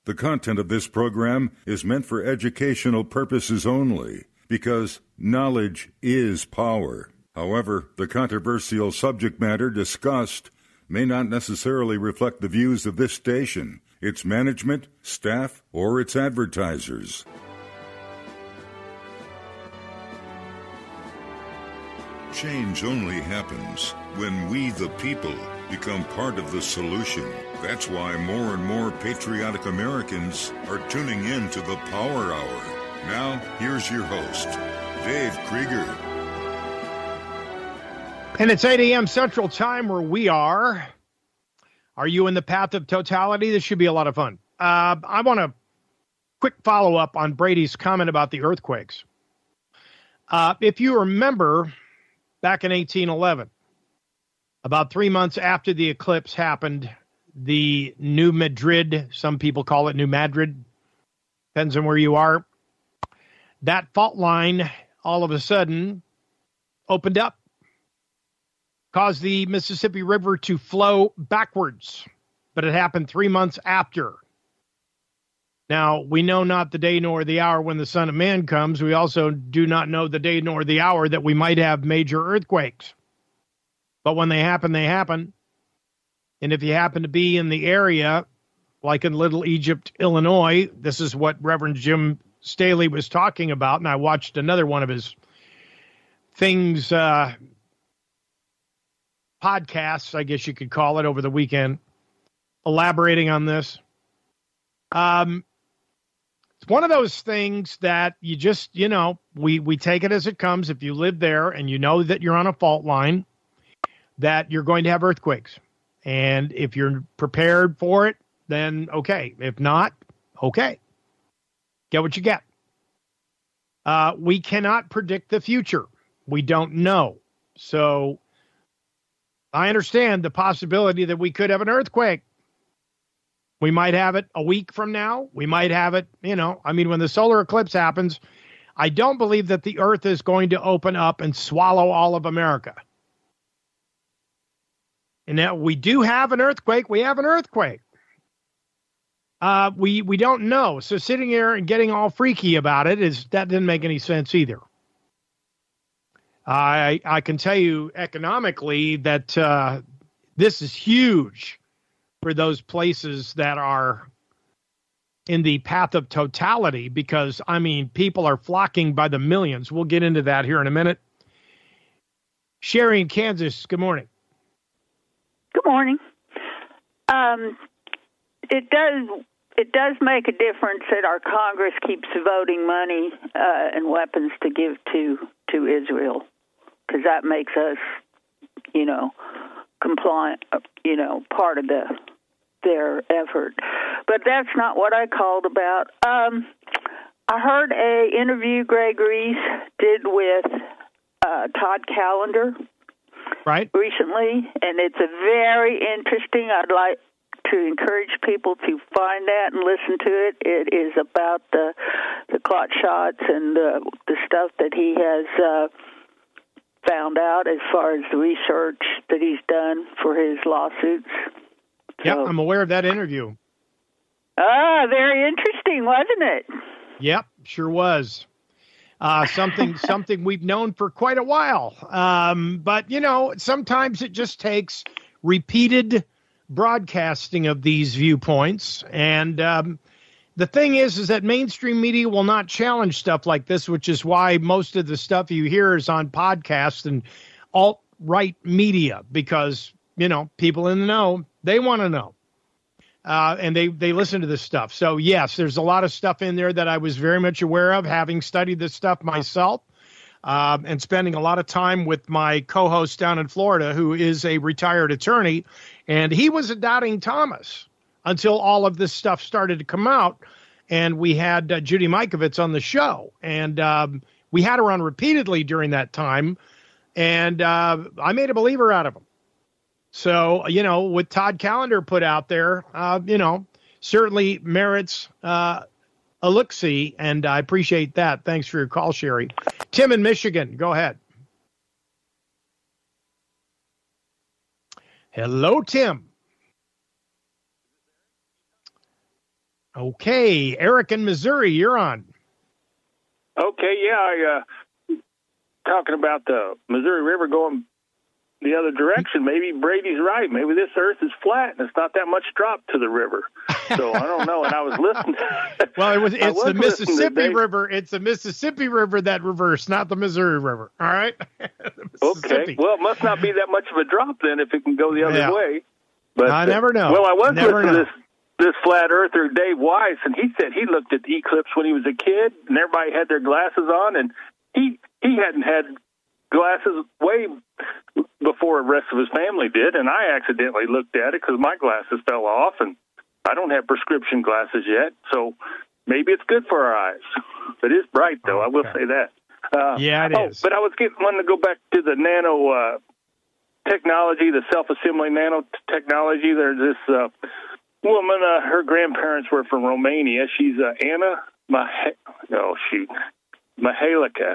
The content of this program is meant for educational purposes only, because knowledge is power. However, the controversial subject matter discussed may not necessarily reflect the views of this station, its management, staff, or its advertisers. Change only happens when we, the people, become part of the solution. That's why more and more patriotic Americans are tuning in to the Power Hour. Now, here's your host, Dave Krieger. And it's 8 a.m. Central Time where we are. Are you in the path of totality? This should be a lot of fun. I want a quick follow-up on Brady's comment about the earthquakes. If you remember, back in 1811, about 3 months after the eclipse happened, the New Madrid, some people call it New Madrid, depends on where you are, that fault line all of a sudden opened up, caused the Mississippi River to flow backwards, but it happened 3 months after. Now, we know not the day nor the hour when the Son of Man comes. We also do not know the day nor the hour that we might have major earthquakes. But when they happen, they happen. And if you happen to be in the area, like in Little Egypt, Illinois, this is what Reverend Jim Staley was talking about, and I watched another one of his things, podcasts, I guess you could call it, over the weekend, elaborating on this. It's one of those things that you just, we take it as it comes. If you live there and you know that you're on a fault line, that you're going to have earthquakes. And if you're prepared for it, then okay. If not, okay. Get what you get. We cannot predict the future. We don't know. So I understand the possibility that we could have an earthquake. We might have it a week from now. We might have it, when the solar eclipse happens, I don't believe that the earth is going to open up and swallow all of America. And now we do have an earthquake. We have an earthquake. We don't know. So sitting here and getting all freaky about it, that didn't make any sense either. I can tell you economically that this is huge for those places that are in the path of totality because, people are flocking by the millions. We'll get into that here in a minute. Sherry in Kansas, good morning. Good morning. It does make a difference that our Congress keeps voting money and weapons to give to Israel, because that makes us, compliant, part of their effort. But that's not what I called about. I heard a interview Greg Reese did with Todd Callender. Right. Recently, and it's a very interesting. I'd like to encourage people to find that and listen to it. It is about the clot shots and the stuff that he has found out as far as the research that he's done for his lawsuits. Yeah, I'm aware of that interview. Very interesting, wasn't it? Yep, sure was. Something we've known for quite a while. But, sometimes it just takes repeated broadcasting of these viewpoints. And the thing is that mainstream media will not challenge stuff like this, which is why most of the stuff you hear is on podcasts and alt-right media, because, people in the know, they want to know. And they listen to this stuff. So, yes, there's a lot of stuff in there that I was very much aware of, having studied this stuff myself and spending a lot of time with my co-host down in Florida, who is a retired attorney. And he was a doubting Thomas until all of this stuff started to come out. And we had Judy Mikovits on the show. And we had her on repeatedly during that time. And I made a believer out of him. So, what Todd Callender put out there, certainly merits a look-see, and I appreciate that. Thanks for your call, Sherry. Tim in Michigan, go ahead. Hello, Tim. Okay, Eric in Missouri, you're on. Okay, yeah, talking about the Missouri River going the other direction. Maybe Brady's right. Maybe this earth is flat and it's not that much drop to the river. So I don't know. And I was listening. Well, it's the Mississippi River. It's the Mississippi River that reversed, not the Missouri River. All right. Okay. Well, it must not be that much of a drop then if it can go the other way. But I never know. Well, I was listening to this flat earther, Dave Weiss, and he said he looked at the eclipse when he was a kid, and everybody had their glasses on, and he hadn't had glasses way before the rest of his family did, and I accidentally looked at it because my glasses fell off, and I don't have prescription glasses yet, so maybe it's good for our eyes. It is bright, though. I will say that. Yeah, it is. But I was wanting to go back to the nano technology, the self-assembling nanotechnology. There's this woman, her grandparents were from Romania. She's Anna Mihalcea,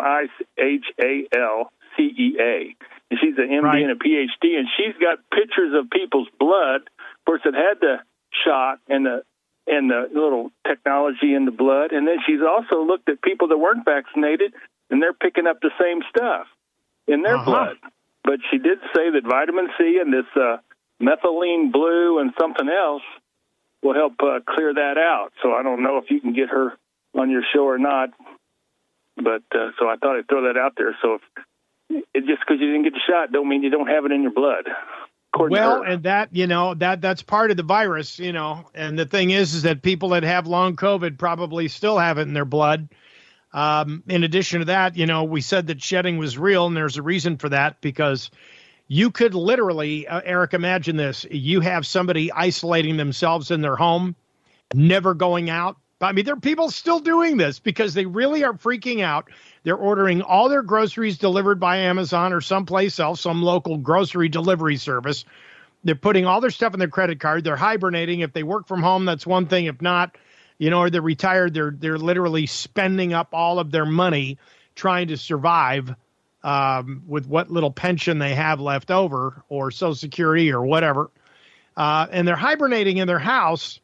Mihalcea. And she's an MD and a PhD, and she's got pictures of people's blood. Of course, it had the shot and the little technology in the blood. And then she's also looked at people that weren't vaccinated, and they're picking up the same stuff in their blood. But she did say that vitamin C and this methylene blue and something else will help clear that out. So I don't know if you can get her on your show or not. But so I thought I'd throw that out there. So if just because you didn't get the shot don't mean you don't have it in your blood. Well, and that, that's part of the virus, and the thing is that people that have long COVID probably still have it in their blood. In addition to that, we said that shedding was real, and there's a reason for that, because you could literally, Eric, imagine this. You have somebody isolating themselves in their home, never going out. I mean, there are people still doing this because they really are freaking out. They're ordering all their groceries delivered by Amazon or someplace else, some local grocery delivery service. They're putting all their stuff in their credit card. They're hibernating. If they work from home, that's one thing. If not, or they're retired, they're literally spending up all of their money trying to survive with what little pension they have left over, or Social Security or whatever. And they're hibernating in their house.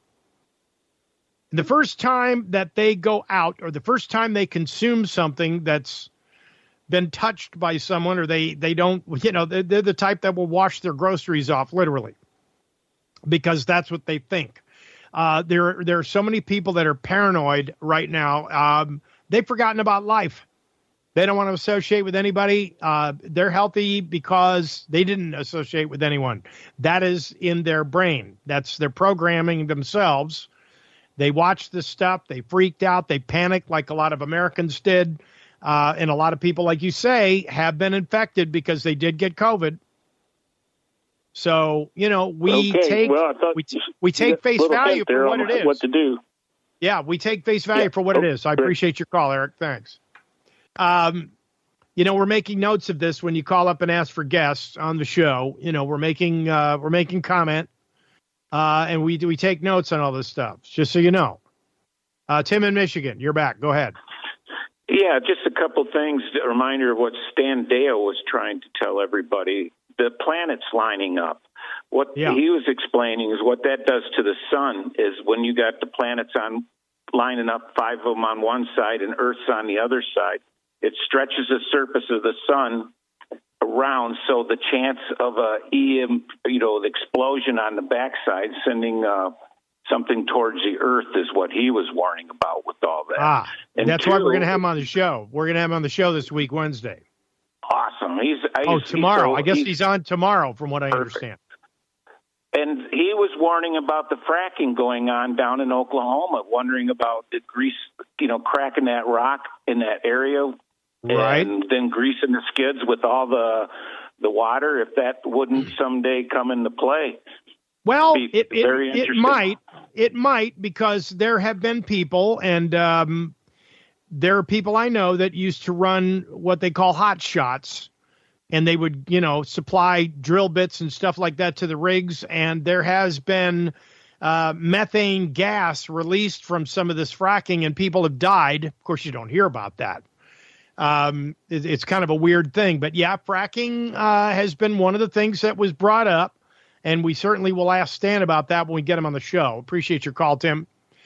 The first time that they go out, or the first time they consume something that's been touched by someone, or they don't, they're the type that will wash their groceries off, literally, because that's what they think. There are so many people that are paranoid right now. They've forgotten about life. They don't want to associate with anybody. They're healthy because they didn't associate with anyone. That is in their brain. That's their programming themselves. They watched this stuff. They freaked out. They panicked like a lot of Americans did. And a lot of people, like you say, have been infected because they did get COVID. So, we take face value for what it is. What to do. Yeah, we take face value for what it is. I appreciate your call, Eric. Thanks. We're making notes of this when you call up and ask for guests on the show. We're making comment. And we take notes on all this stuff, just so you know. Tim in Michigan, you're back. Go ahead. Yeah, just a couple things. A reminder of what Stan Deyo was trying to tell everybody. The planets lining up. What he was explaining is what that does to the sun is when you got the planets lining up, 5 of them on one side and Earth's on the other side, it stretches the surface of the sun around, so the chance of the explosion on the backside sending something towards the Earth is what he was warning about with all that. And that's why we're going to have him on the show. We're going to have him on the show this week, Wednesday. Awesome. Tomorrow. I guess he's on tomorrow, from what I understand. And he was warning about the fracking going on down in Oklahoma, wondering about the grease, cracking that rock in that area. Right. And then greasing the skids with all the water, if that wouldn't someday come into play. Well, it might, because there have been people, and there are people I know that used to run what they call hot shots, and they would, supply drill bits and stuff like that to the rigs. And there has been methane gas released from some of this fracking, and people have died. Of course, you don't hear about that. It's kind of a weird thing, but yeah, fracking has been one of the things that was brought up, and we certainly will ask Stan about that when we get him on the show. Appreciate your call, Tim.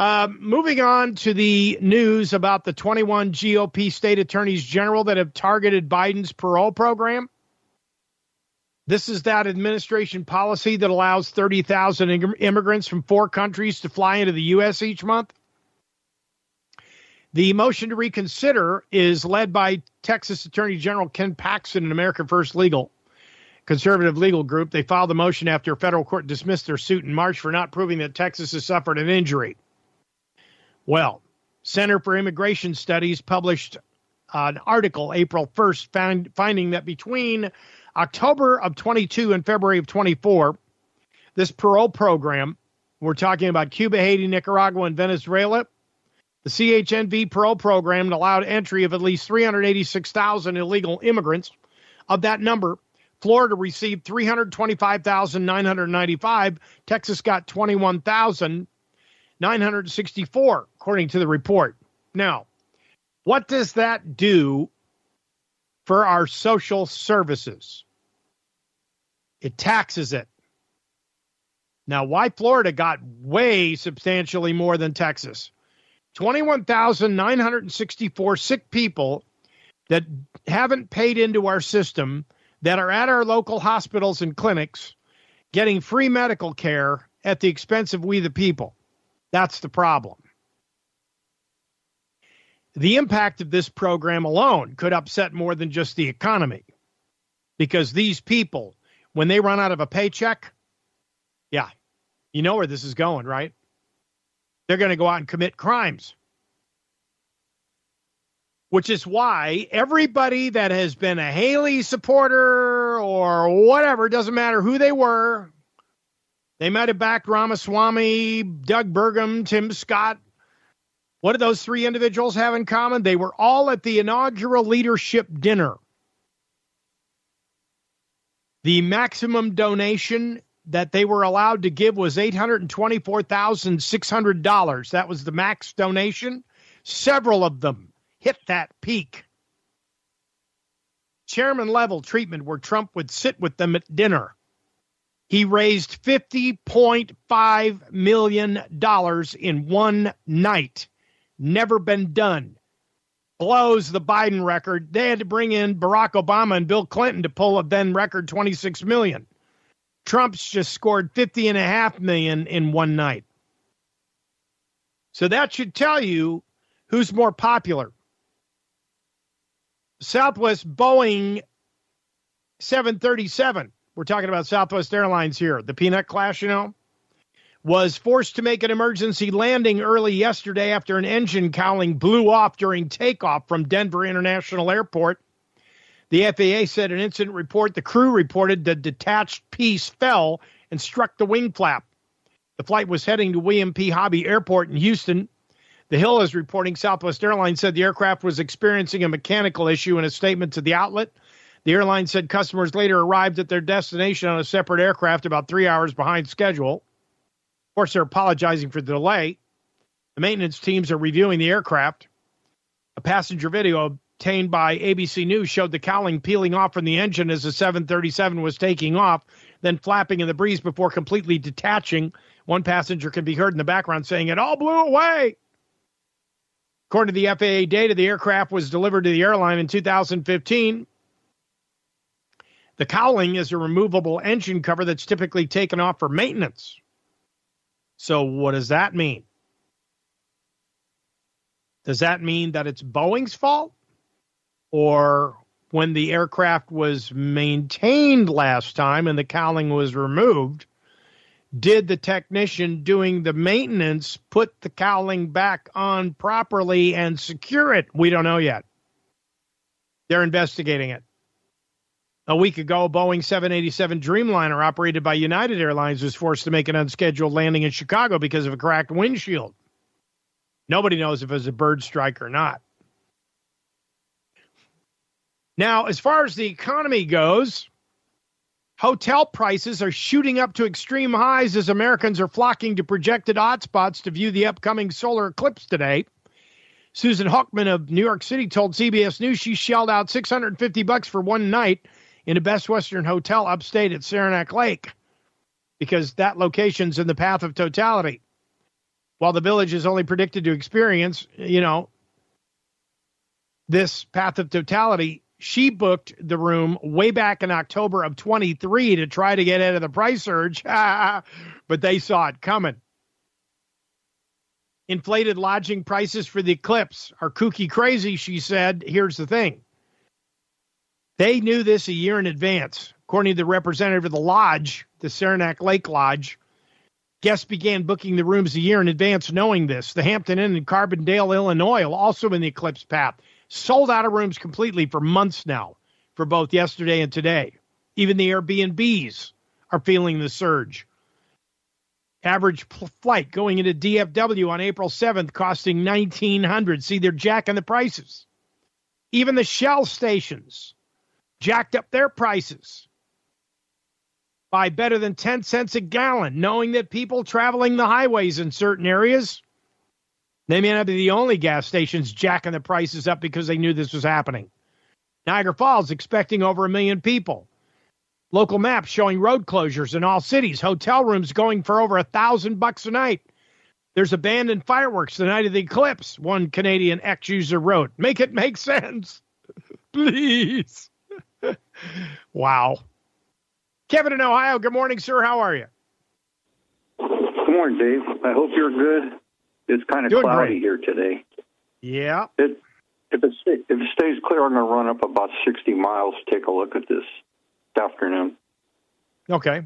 Moving on to the news about the 21 GOP state attorneys general that have targeted Biden's parole program. This is that administration policy that allows 30,000 immigrants from 4 countries to fly into the U.S. each month. The motion to reconsider is led by Texas Attorney General Ken Paxton and America First Legal, conservative legal group. They filed the motion after a federal court dismissed their suit in March for not proving that Texas has suffered an injury. Well, Center for Immigration Studies published an article April 1st finding that between October of 22 and February of 24, this parole program, we're talking about Cuba, Haiti, Nicaragua, and Venezuela, the CHNV parole program allowed entry of at least 386,000 illegal immigrants. Of that number, Florida received 325,995. Texas got 21,964, according to the report. Now, what does that do for our social services? It taxes it. Now, why Florida got way substantially more than Texas? 21,964 sick people that haven't paid into our system, that are at our local hospitals and clinics getting free medical care at the expense of we the people. That's the problem. The impact of this program alone could upset more than just the economy, because these people, when they run out of a paycheck, yeah, you know where this is going, right? They're going to go out and commit crimes. Which is why everybody that has been a Haley supporter or whatever, doesn't matter who they were, they might have backed Ramaswamy, Doug Burgum, Tim Scott. What do those 3 individuals have in common? They were all at the inaugural leadership dinner. The maximum donation that they were allowed to give was $824,600. That was the max donation. Several of them hit that peak. Chairman level treatment where Trump would sit with them at dinner. He raised $50.5 million in one night. Never been done. Blows the Biden record. They had to bring in Barack Obama and Bill Clinton to pull a then record $26 million. Trump's just scored $50.5 million in one night. So that should tell you who's more popular. Southwest Boeing 737, we're talking about Southwest Airlines here, the peanut clash, was forced to make an emergency landing early yesterday after an engine cowling blew off during takeoff from Denver International Airport. The FAA said in an incident report, the crew reported the detached piece fell and struck the wing flap. The flight was heading to William P. Hobby Airport in Houston. The Hill is reporting Southwest Airlines said the aircraft was experiencing a mechanical issue in a statement to the outlet. The airline said customers later arrived at their destination on a separate aircraft about 3 hours behind schedule. Of course, they're apologizing for the delay. The maintenance teams are reviewing the aircraft. A passenger video obtained by ABC News showed the cowling peeling off from the engine as the 737 was taking off, then flapping in the breeze before completely detaching. One passenger can be heard in the background saying, "It all blew away." According to the FAA data, the aircraft was delivered to the airline in 2015. The cowling is a removable engine cover that's typically taken off for maintenance. So what does that mean? Does that mean that it's Boeing's fault? Or when the aircraft was maintained last time and the cowling was removed, did the technician doing the maintenance put the cowling back on properly and secure it? We don't know yet. They're investigating it. A week ago, a Boeing 787 Dreamliner operated by United Airlines was forced to make an unscheduled landing in Chicago because of a cracked windshield. Nobody knows if it was a bird strike or not. Now, as far as the economy goes, hotel prices are shooting up to extreme highs as Americans are flocking to projected hotspots to view the upcoming solar eclipse today. Susan Hochman of New York City told CBS News she shelled out $650 for one night in a Best Western hotel upstate at Saranac Lake because that location's in the path of totality. while the village is only predicted to experience, this path of totality. She booked the room way back in October of 23 to try to get out of the price surge, but they saw it coming. Inflated lodging prices for the eclipse are kooky crazy, she said. Here's the thing. They knew this a year in advance. According to the representative of the lodge, the Saranac Lake Lodge, guests began booking the rooms a year in advance knowing this. The Hampton Inn in Carbondale, Illinois, also in the eclipse path, sold out of rooms completely for months now for both yesterday and today. Even the Airbnbs are feeling the surge. Average flight going into DFW on April 7th costing $1,900. See, they're jacking the prices. Even the Shell stations jacked up their prices by better than 10 cents a gallon, knowing that people traveling the highways in certain areas, they may not be the only gas stations jacking the prices up because they knew this was happening. Niagara Falls expecting over 1 million people. Local maps showing road closures in all cities. Hotel rooms going for over $1,000 a night. There's abandoned fireworks the night of the eclipse, one Canadian ex-user wrote. Make it make sense. Please. Wow. Kevin in Ohio, good morning, sir. How are you? Good morning, Dave. I hope you're good. It's kind of cloudy here today. Yeah. If it stays clear, I'm going to run up about 60 miles to take a look at this afternoon. Okay.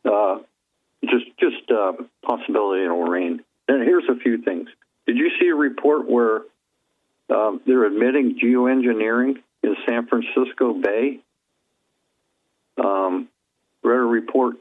Just possibility it'll rain. And here's a few things. Did you see a report where they're admitting geoengineering in San Francisco Bay? Read a report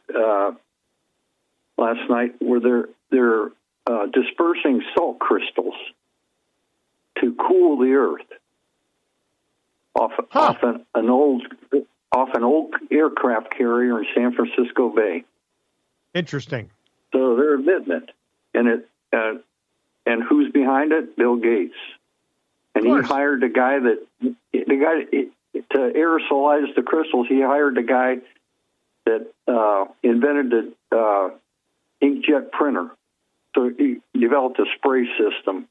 last night where they're dispersing salt crystals to cool the earth off an old aircraft carrier in San Francisco Bay. Interesting. So they're admitting it, and who's behind it? Bill Gates, and he hired the guy to aerosolize the crystals. He hired the guy that invented the inkjet printer. So he developed a spray system.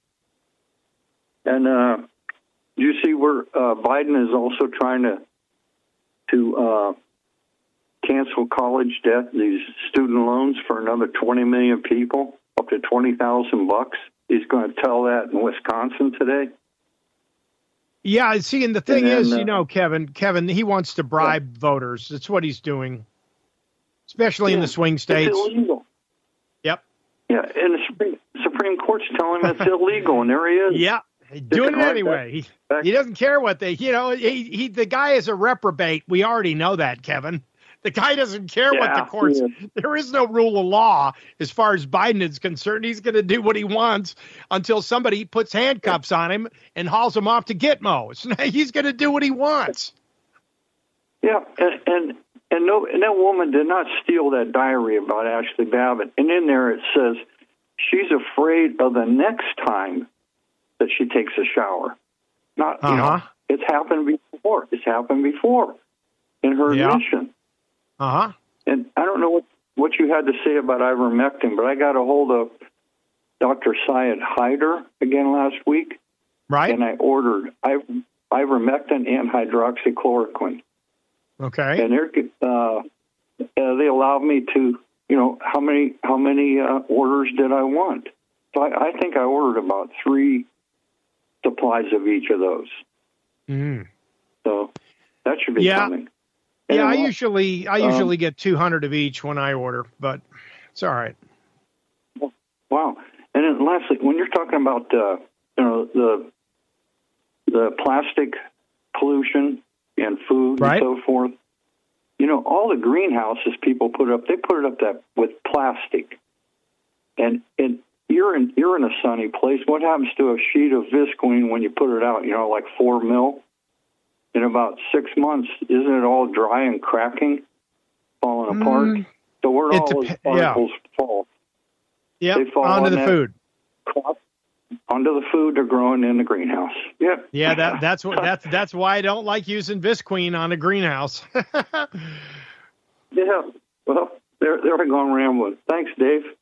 And you see where Biden is also trying to cancel college debt, these student loans for another 20 million people, up to $20,000. He's going to tell that in Wisconsin today. Yeah, see, and the thing is, Kevin, he wants to bribe voters. That's what he's doing, especially in the swing states. It's illegal. Yep. Yeah, and the Supreme Court's telling him it's illegal, and there he is. Yeah, doing it anyway. He doesn't care what they, the guy is a reprobate. We already know that, Kevin. The guy doesn't care what the courts. There is no rule of law as far as Biden is concerned. He's going to do what he wants until somebody puts handcuffs on him and hauls him off to Gitmo. He's going to do what he wants. Yeah, and that woman did not steal that diary about Ashley Babbitt. And in there it says she's afraid of the next time that she takes a shower. It's happened before. It's happened before in her admission. And I don't know what you had to say about ivermectin, but I got a hold of Dr. Syed Haider again last week. Right. And I ordered ivermectin and hydroxychloroquine. Okay. And they allowed me to, how many orders did I want? So I think I ordered about 3 supplies of each of those. So that should be coming. Yeah, I usually get 200 of each when I order, but it's all right. Wow. And then lastly, when you're talking about the plastic pollution and food and so forth, all the greenhouses people put up, they put it up that with plastic. And you're in a sunny place. What happens to a sheet of Visqueen when you put it out? Like 4 mil. In about 6 months, isn't it all dry and cracking, falling apart? So where do all those particles fall? Yeah, they fall onto the food. Onto the food they're growing in the greenhouse. Yep. Yeah, that's why I don't like using Visqueen on a greenhouse. Yeah. Well, there I go rambling. Thanks, Dave.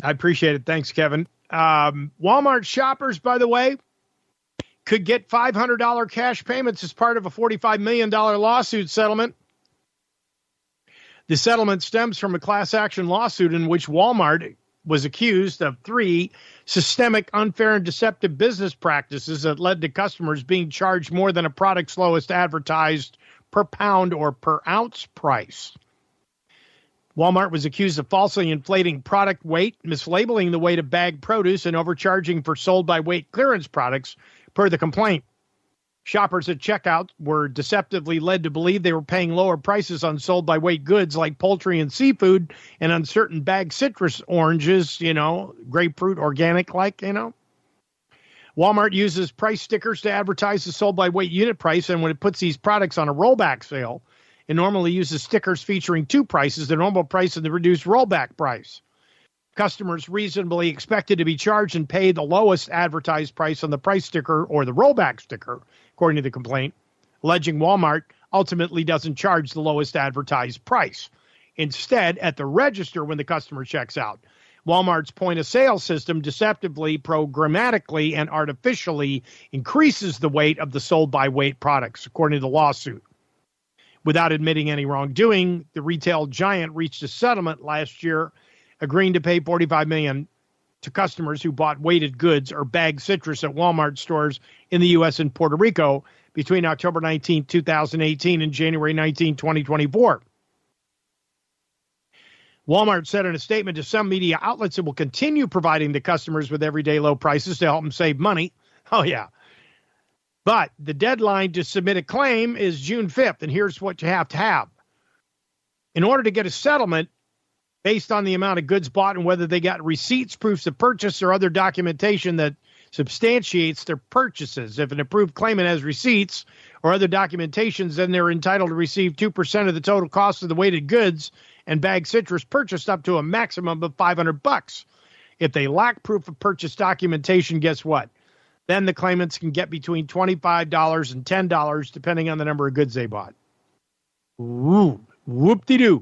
I appreciate it. Thanks, Kevin. Walmart shoppers, by the way, could get $500 cash payments as part of a $45 million lawsuit settlement. The settlement stems from a class action lawsuit in which Walmart was accused of 3 systemic, unfair, and deceptive business practices that led to customers being charged more than a product's lowest advertised per pound or per ounce price. Walmart was accused of falsely inflating product weight, mislabeling the weight of bagged produce, and overcharging for sold-by-weight clearance products, per the complaint. Shoppers at checkout were deceptively led to believe they were paying lower prices on sold-by-weight goods like poultry and seafood and on certain bagged citrus oranges, grapefruit, organic-like, Walmart uses price stickers to advertise the sold-by-weight unit price, and when it puts these products on a rollback sale, it normally uses stickers featuring 2 prices, the normal price and the reduced rollback price. Customers reasonably expected to be charged and pay the lowest advertised price on the price sticker or the rollback sticker, according to the complaint, alleging Walmart ultimately doesn't charge the lowest advertised price. Instead, at the register when the customer checks out, Walmart's point-of-sale system deceptively, programmatically, and artificially increases the weight of the sold-by-weight products, according to the lawsuit. Without admitting any wrongdoing, the retail giant reached a settlement last year, agreeing to pay $45 million to customers who bought weighted goods or bagged citrus at Walmart stores in the U.S. and Puerto Rico between October 19, 2018 and January 19, 2024. Walmart said in a statement to some media outlets it will continue providing the customers with everyday low prices to help them save money. Oh, yeah. But the deadline to submit a claim is June 5th, and here's what you have to have. In order to get a settlement based on the amount of goods bought and whether they got receipts, proofs of purchase, or other documentation that substantiates their purchases. If an approved claimant has receipts or other documentations, then they're entitled to receive 2% of the total cost of the weighted goods and bagged citrus purchased up to a maximum of $500. If they lack proof of purchase documentation, guess what? Then the claimants can get between $25 and $10, depending on the number of goods they bought. Ooh, whoop-de-doo.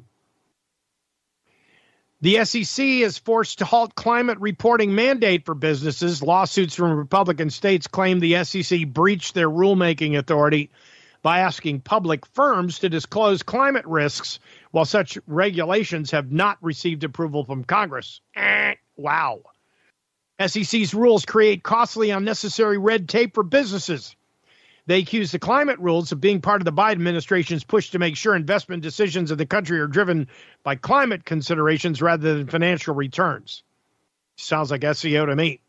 The SEC is forced to halt climate reporting mandate for businesses. Lawsuits from Republican states claim the SEC breached their rulemaking authority by asking public firms to disclose climate risks, while such regulations have not received approval from Congress. Wow. SEC's rules create costly, unnecessary red tape for businesses. They accuse the climate rules of being part of the Biden administration's push to make sure investment decisions in the country are driven by climate considerations rather than financial returns. Sounds like SEO to me.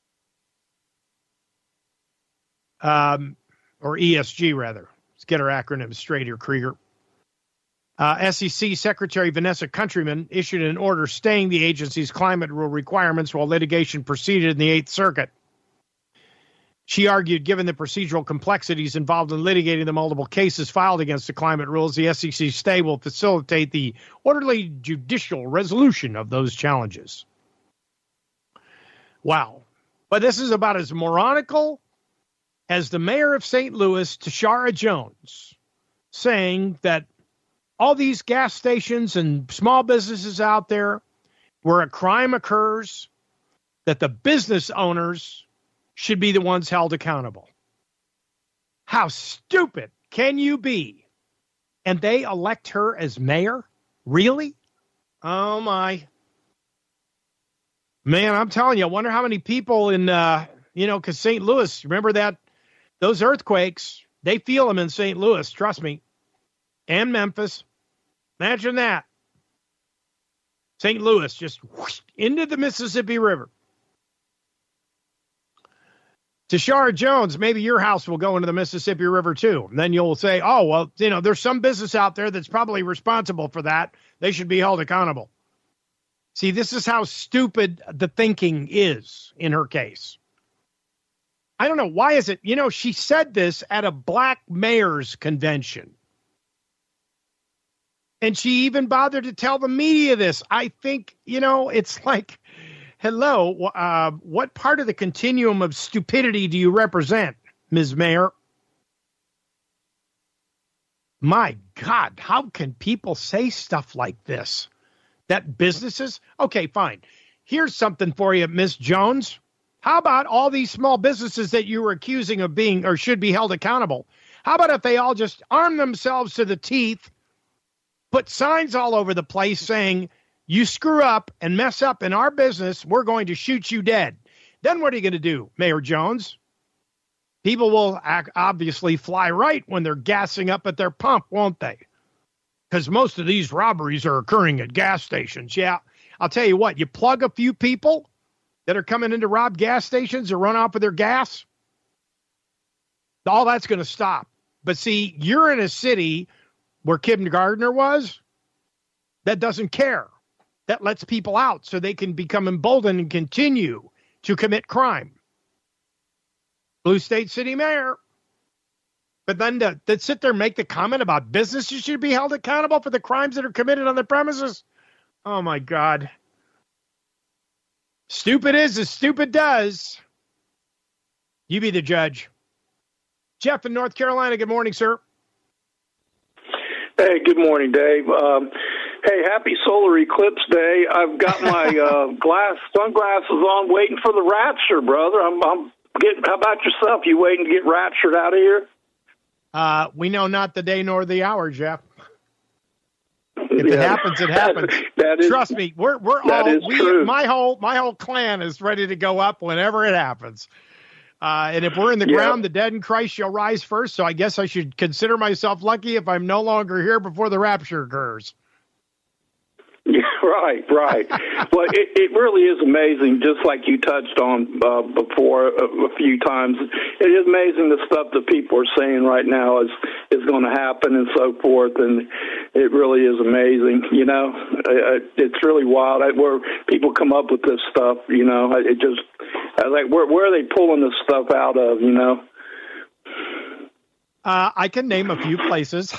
Or ESG, rather. Let's get our acronyms straight here, Krieger. SEC Secretary Vanessa Countryman issued an order staying the agency's climate rule requirements while litigation proceeded in the Eighth Circuit. She argued, given the procedural complexities involved in litigating the multiple cases filed against the climate rules, the SEC stay will facilitate the orderly judicial resolution of those challenges. Wow. But this is about as moronical as the mayor of St. Louis, Tashara Jones, saying that all these gas stations and small businesses out there where a crime occurs, that the business owners should be the ones held accountable. How stupid can you be? And they elect her as mayor? Really? Oh, my. Man, I'm telling you, I wonder how many people in, because St. Louis, remember that? Those earthquakes, they feel them in St. Louis, trust me. And Memphis. Imagine that. St. Louis just whoosh, into the Mississippi River. Tashara Jones, maybe your house will go into the Mississippi River too. And then you'll say, oh, well, there's some business out there that's probably responsible for that. They should be held accountable. See, this is how stupid the thinking is in her case. I don't know. Why is it? She said this at a black mayor's convention. And she even bothered to tell the media this. I think, it's like, hello, what part of the continuum of stupidity do you represent, Ms. Mayor? My God, how can people say stuff like this? That businesses? Okay, fine. Here's something for you, Miss Jones. How about all these small businesses that you were accusing of being or should be held accountable? How about if they all just arm themselves to the teeth, put signs all over the place saying, you screw up and mess up in our business, we're going to shoot you dead. Then what are you going to do, Mayor Jones? People will obviously fly right when they're gassing up at their pump, won't they? Because most of these robberies are occurring at gas stations. Yeah, I'll tell you what, you plug a few people that are coming in to rob gas stations or run off with their gas, all that's going to stop. But see, you're in a city where Kim Gardner was that doesn't care. That lets people out so they can become emboldened and continue to commit crime. Blue State City Mayor. But then to sit there and make the comment about businesses should be held accountable for the crimes that are committed on the premises. Oh, my God. Stupid is as stupid does. You be the judge. Jeff in North Carolina, good morning, sir. Hey, good morning, Dave. Hey, happy solar eclipse day. I've got my sunglasses on waiting for the rapture, brother. How about yourself? You waiting to get raptured out of here? We know not the day nor the hour, Jeff. If it happens, it happens. Trust me, we're all my whole clan is ready to go up whenever it happens. And if we're in the ground, the dead in Christ shall rise first. So I guess I should consider myself lucky if I'm no longer here before the rapture occurs. Yeah, right. Well, it really is amazing, just like you touched on before a few times. It is amazing the stuff that people are saying right now is going to happen and so forth, and it really is amazing. You know, it's really wild where people come up with this stuff. You know, it just like where are they pulling this stuff out of? You know, I can name a few places.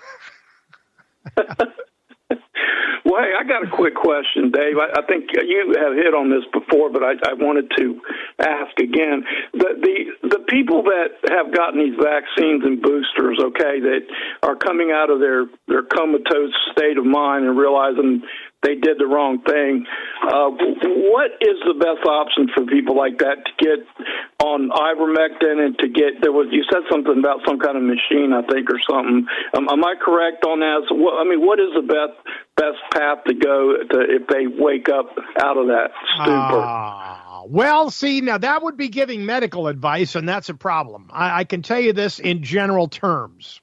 Well, hey, I got a quick question, Dave. I think you have hit on this before, but I wanted to ask again. The people that have gotten these vaccines and boosters, okay, that are coming out of their comatose state of mind and realizing they did the wrong thing, what is the best option for people like that to get on ivermectin and to get, you said something about some kind of machine, I think, or something. Am I correct on that? So, what is the best path to go if they wake up out of that stupor? Well, see, now that would be giving medical advice, and that's a problem. I can tell you this in general terms.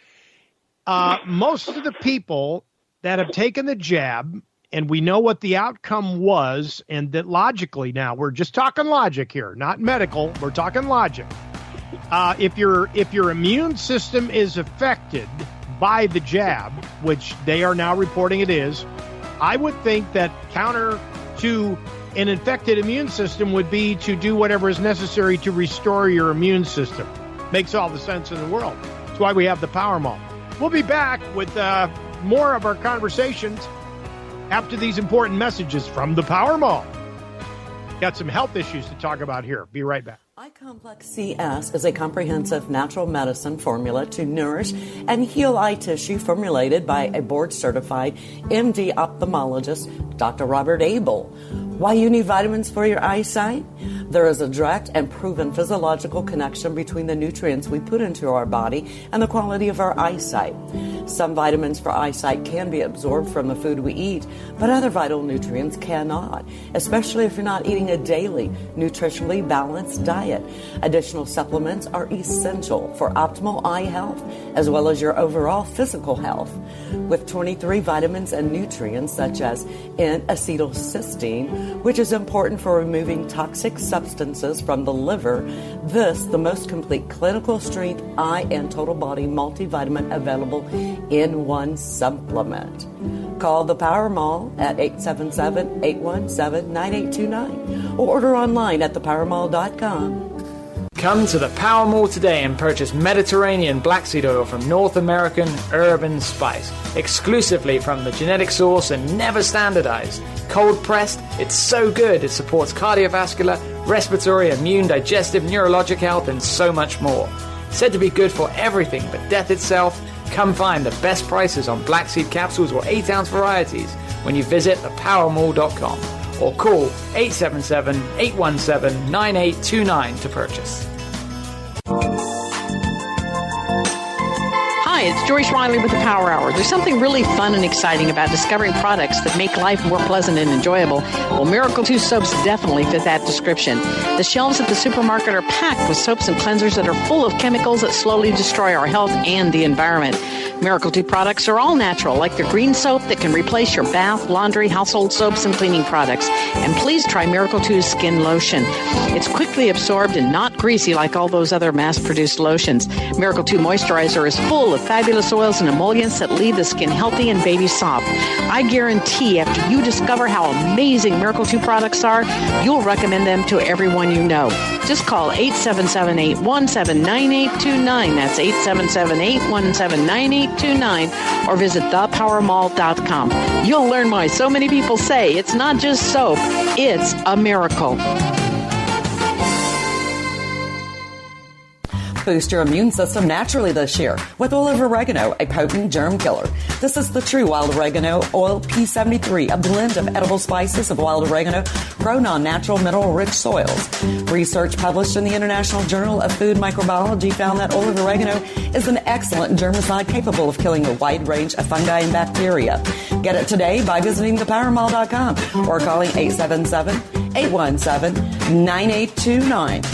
Most of the people that have taken the jab, and we know what the outcome was, and that logically now, we're just talking logic here, not medical, we're talking logic. If your immune system is affected by the jab, which they are now reporting it is, I would think that counter to an infected immune system would be to do whatever is necessary to restore your immune system. Makes all the sense in the world. That's why we have the Power Mall. We'll be back with more of our conversations after these important messages from the Power Mall. Got some health issues to talk about here. Be right back. iComplex CS is a comprehensive natural medicine formula to nourish and heal eye tissue formulated by a board-certified MD ophthalmologist, Dr. Robert Abel. Why you need vitamins for your eyesight? There is a direct and proven physiological connection between the nutrients we put into our body and the quality of our eyesight. Some vitamins for eyesight can be absorbed from the food we eat, but other vital nutrients cannot, especially if you're not eating a daily, nutritionally balanced diet. Additional supplements are essential for optimal eye health, as well as your overall physical health. With 23 vitamins and nutrients, such as N-acetylcysteine, which is important for removing toxic substances from the liver, the most complete clinical strength eye and total body multivitamin available in one supplement. Call the Power Mall at 877-817-9829 or order online at thepowermall.com. Come to the Power Mall today and purchase Mediterranean black seed oil from North American Urban Spice, exclusively from the genetic source and never standardized. Cold pressed, it's so good it supports cardiovascular, respiratory, immune, digestive, neurologic health, and so much more. Said to be good for everything but death itself, come find the best prices on black seed capsules or 8-ounce varieties when you visit thepowermall.com or call 877-817-9829 to purchase. Hi, it's Joyce Riley with the Power Hour. There's something really fun and exciting about discovering products that make life more pleasant and enjoyable. Well, Miracle 2 soaps definitely fit that description. The shelves at the supermarket are packed with soaps and cleansers that are full of chemicals that slowly destroy our health and the environment. Miracle 2 products are all natural, like the green soap that can replace your bath, laundry, household soaps, and cleaning products. And please try Miracle 2's skin lotion. It's quickly absorbed and not greasy like all those other mass-produced lotions. Miracle 2 moisturizer is full of fabulous oils and emollients that leave the skin healthy and baby soft. I guarantee after you discover how amazing Miracle 2 products are, you'll recommend them to everyone you know. Just call 877-817-9829. That's 877-817-9829. Or visit thepowermall.com. You'll learn why so many people say it's not just soap, it's a miracle. Boost your immune system naturally this year with olive oregano, a potent germ killer. This is the true wild oregano oil P73, a blend of edible spices of wild oregano grown on natural mineral-rich soils. Research published in the International Journal of Food Microbiology found that olive oregano is an excellent germicide capable of killing a wide range of fungi and bacteria. Get it today by visiting thepowermall.com or calling 877-817-9829.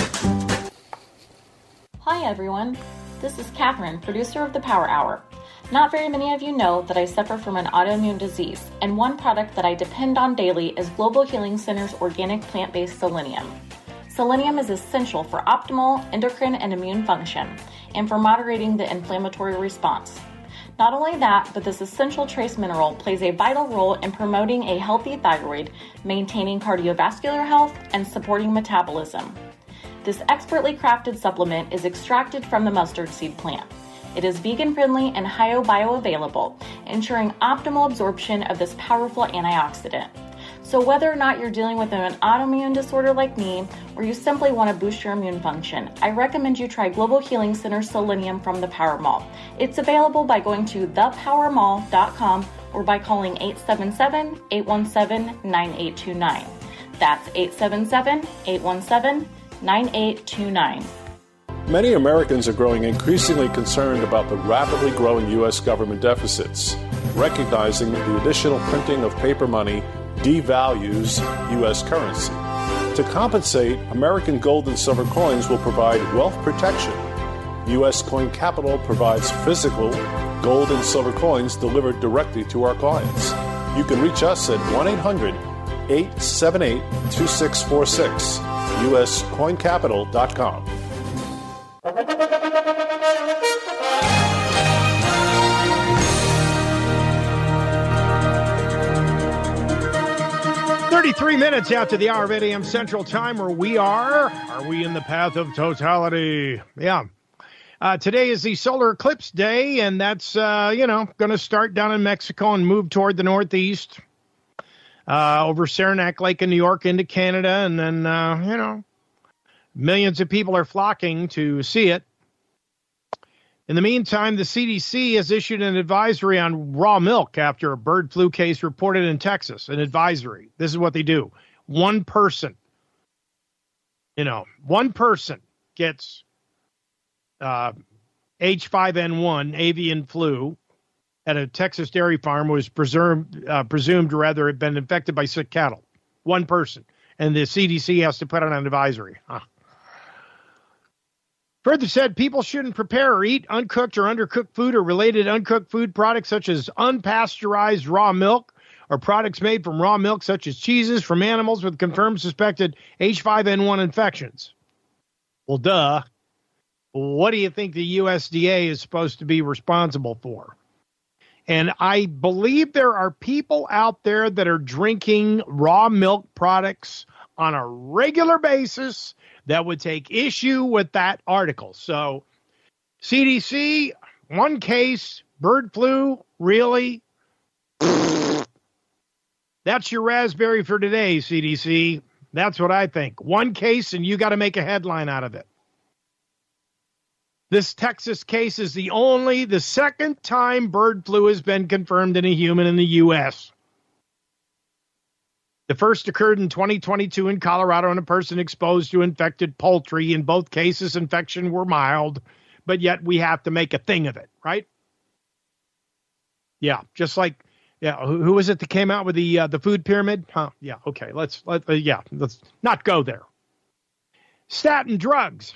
Hi everyone, this is Catherine, producer of the Power Hour. Not very many of you know that I suffer from an autoimmune disease, and one product that I depend on daily is Global Healing Center's organic plant-based selenium. Selenium is essential for optimal endocrine and immune function, and for moderating the inflammatory response. Not only that, but this essential trace mineral plays a vital role in promoting a healthy thyroid, maintaining cardiovascular health, and supporting metabolism. This expertly crafted supplement is extracted from the mustard seed plant. It is vegan-friendly and bioavailable, ensuring optimal absorption of this powerful antioxidant. So whether or not you're dealing with an autoimmune disorder like me, or you simply want to boost your immune function, I recommend you try Global Healing Center Selenium from the Power Mall. It's available by going to thepowermall.com or by calling 877-817-9829. That's 877-817-9829. Many Americans are growing increasingly concerned about the rapidly growing U.S. government deficits, recognizing the additional printing of paper money devalues U.S. currency. To compensate, American gold and silver coins will provide wealth protection. U.S. Coin Capital provides physical gold and silver coins delivered directly to our clients. You can reach us at 1-800-878-2646. USCoinCapital.com. Minutes after the hour of 8 a.m. Central Time, where we are we in the path of totality? Yeah. Today is the solar eclipse day, and that's, going to start down in Mexico and move toward the northeast, over Saranac Lake in New York into Canada, and then, millions of people are flocking to see it. In the meantime, the CDC has issued an advisory on raw milk after a bird flu case reported in Texas. An advisory. This is what they do. One person gets H5N1, avian flu, at a Texas dairy farm, was presumed rather had been infected by sick cattle. One person. And the CDC has to put out an advisory. Further said, people shouldn't prepare or eat uncooked or undercooked food or related uncooked food products such as unpasteurized raw milk or products made from raw milk such as cheeses from animals with confirmed suspected H5N1 infections. Well, duh. What do you think the USDA is supposed to be responsible for? And I believe there are people out there that are drinking raw milk products on a regular basis that would take issue with that article. So, CDC, one case, bird flu, really? That's your raspberry for today, CDC. That's what I think. One case, and you got to make a headline out of it. This Texas case is the second time bird flu has been confirmed in a human in the U.S. The first occurred in 2022 in Colorado in a person exposed to infected poultry. In both cases, infection were mild, but yet we have to make a thing of it, right? Yeah, just like, yeah, who was it that came out with the food pyramid? Huh? Yeah, okay, let's not go there. Statin drugs.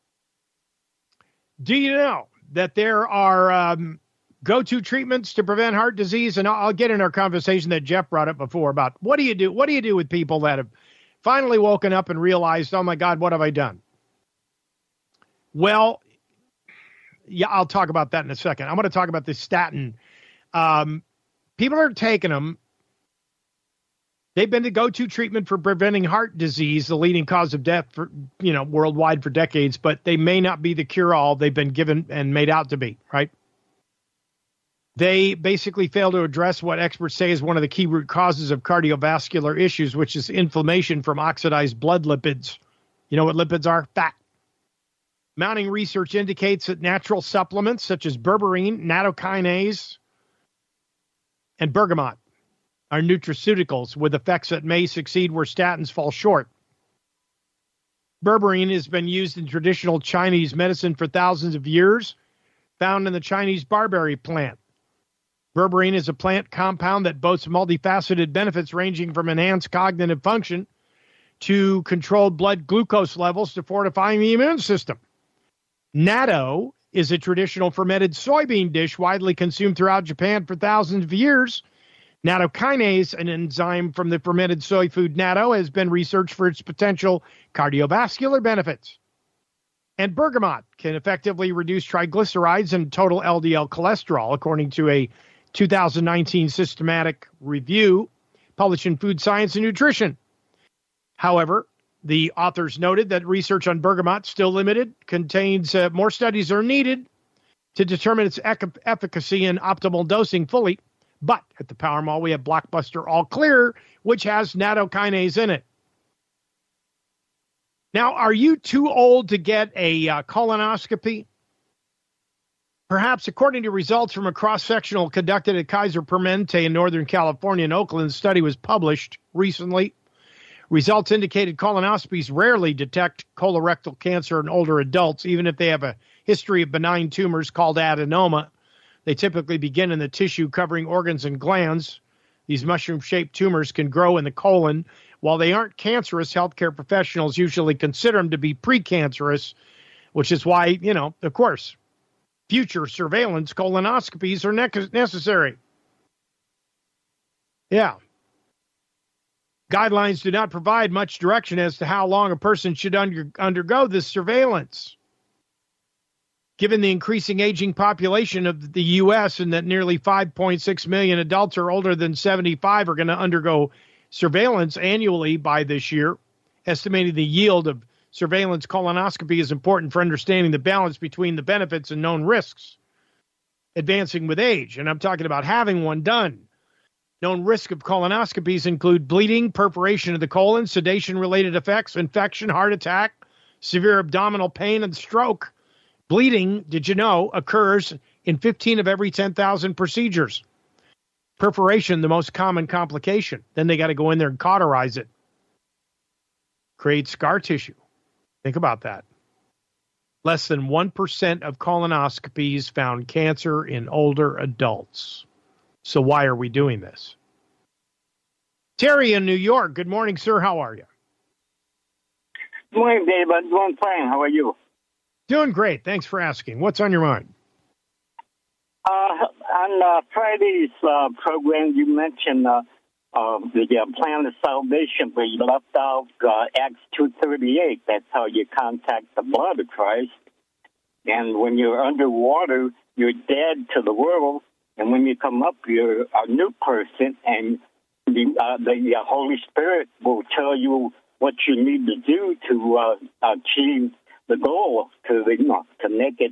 Do you know that there are go-to treatments to prevent heart disease? And I'll get in our conversation that Jeff brought up before about what do you do with people that have finally woken up and realized, oh my God, what have I done? Well, yeah, I'll talk about that in a second. I'm going to talk about the statin. People are taking them. They've been the go-to treatment for preventing heart disease, the leading cause of death for, worldwide for decades, but they may not be the cure-all they've been given and made out to be, right? They basically fail to address what experts say is one of the key root causes of cardiovascular issues, which is inflammation from oxidized blood lipids. You know what lipids are? Fat. Mounting research indicates that natural supplements such as berberine, nattokinase, and bergamot are nutraceuticals with effects that may succeed where statins fall short. Berberine has been used in traditional Chinese medicine for thousands of years, found in the Chinese barberry plant. Berberine is a plant compound that boasts multifaceted benefits ranging from enhanced cognitive function to controlled blood glucose levels to fortifying the immune system. Natto is a traditional fermented soybean dish widely consumed throughout Japan for thousands of years. Nattokinase, an enzyme from the fermented soy food natto, has been researched for its potential cardiovascular benefits. And bergamot can effectively reduce triglycerides and total LDL cholesterol, according to a 2019 systematic review published in Food Science and Nutrition. However, the authors noted that research on bergamot, still limited, contains more studies are needed to determine its efficacy and optimal dosing fully. But at the Power Mall, we have Blockbuster All Clear, which has nattokinase in it. Now, are you too old to get a colonoscopy? Perhaps, according to results from a cross-sectional conducted at Kaiser Permanente in Northern California and Oakland, study was published recently. Results indicated colonoscopies rarely detect colorectal cancer in older adults, even if they have a history of benign tumors called adenoma. They typically begin in the tissue covering organs and glands. These mushroom-shaped tumors can grow in the colon. While they aren't cancerous, healthcare professionals usually consider them to be precancerous, which is why, of course, future surveillance colonoscopies are necessary. Yeah. Guidelines do not provide much direction as to how long a person should undergo this surveillance. Given the increasing aging population of the U.S. and that nearly 5.6 million adults are older than 75 are going to undergo surveillance annually by this year, estimating the yield of surveillance colonoscopy is important for understanding the balance between the benefits and known risks advancing with age. And I'm talking about having one done. Known risk of colonoscopies include bleeding, perforation of the colon, sedation-related effects, infection, heart attack, severe abdominal pain, and stroke. Bleeding, did you know, occurs in 15 of every 10,000 procedures. Perforation, the most common complication. Then they got to go in there and cauterize it. Create scar tissue. Think about that. Less than 1% of colonoscopies found cancer in older adults. So why are we doing this? Terry in New York. Good morning, sir. How are you? Good morning, Dave. I'm doing fine. How are you? Doing great. Thanks for asking. What's on your mind? On Friday's program, you mentioned the plan of salvation, but you left out Acts 2:38. That's how you contact the blood of Christ. And when you're underwater, you're dead to the world. And when you come up, you're a new person. And the Holy Spirit will tell you what you need to do to achieve the goal, to make it